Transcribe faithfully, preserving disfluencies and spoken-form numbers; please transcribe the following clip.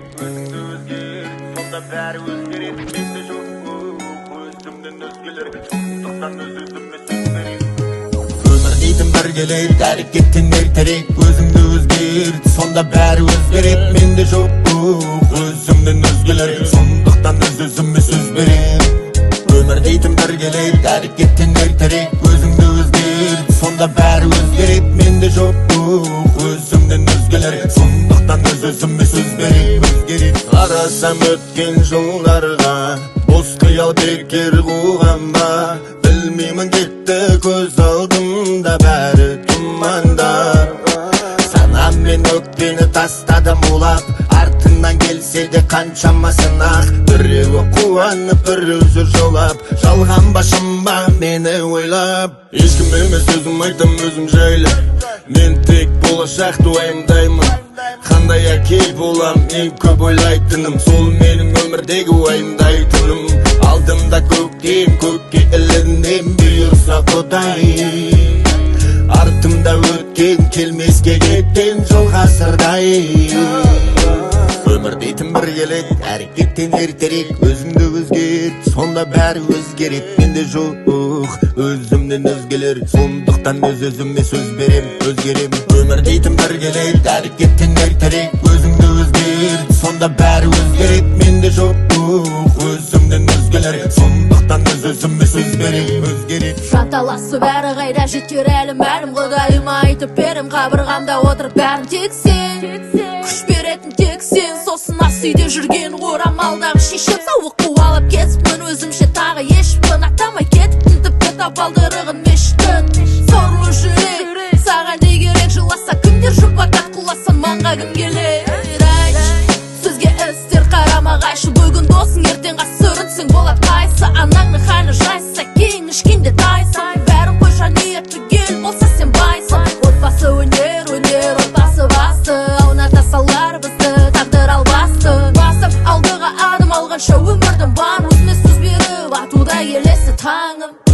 өзіңді өзгерт, сонда бәрі өзгереді. Менде жоқ өзімнен өзгелерге, сондықтан өз-өзіме сөз берейін. Өмір дейтін бір келеді, әрекеттен ертерек. Өзіңді өзгерт, сонда бәрі өзгереді. Менде жоқ өзімнен өзгелерге, сондықтан өз-өзіме сөз берейін. Өмір дейтін бір келеді, әрекеттен ертерек. Өзіңді өзгерт, сонда бәрі өзгереді. Менде жоқ өзімнен өзгелерге, сондықтан өз-өзіме сөз берейін. Өзгереді. Қарасам өткен жылдарға, бос қиял бекер қуған ба. Білмеймін кетті көз алдымда бәрі тұмандар. Санаммен өкпені тастадым улап, артыңнан келсе де қаншама сынақ. Біреуі қуанып, біреуі жылап, жалған башым ба мені ойлап. Ешкім емес өзім айтам өзім жайлы, мен тек болашақты уайымдаймын. Қандай әке болам, ең көп ойлайтыным, сол менің өмірдегі уайымдайтыным. Алдымда көктем, көкке іліндім, бұйырса Құдай. Артымда өткен, келмеске кеткен жол ғасырдай. Өмір дейтін бір келеді, әрекеттен ертерек. Өзіңді өзгерт, сонда бәрі өзгереді. Менде жоқ өзімнен өзгелер, сондықтан өз-өзіме сөз берем, өзгерем. Өмір дейтін бір келеді, әрекеттен ертерек. Өзіңді өзгерт, сонда бәрі өзгереді. Менде жоқ өзімнен өзгелер, сондықтан өз-өзіме сөз берем, өзгерем. Жанталасып бәрі қайда жетер әлі мәлім. Құдайыма айтып берем, қабырғамда отырып бәрін тек сен, күш беретін тек сен. Сосын ас үйде жүрген орамалдағы шешем сауық қуалап кетіппін, өзімше тағы ешпін. Атамай кетіппін тіпті табалдырығын мешіттің. Сорлы жүрек, саған не керек? Жыласа кімдер жұпатақ, құласан маңға кім келеді? Сөзге істер қарама қайшы, бүгін досың ертең ғасырынсың. Болат қайсы анаңның халі жайса, кейін ішкенде тайсың. Бәрін қойша ниет түгел болса сен байсың. Отбасы өнер, өнер отбасы басты, ауната салар бізді тағдыр албасты. Басып алдыға адым алғанша өмірдің бар, өзіме сөз беріп атуда келесі таңым.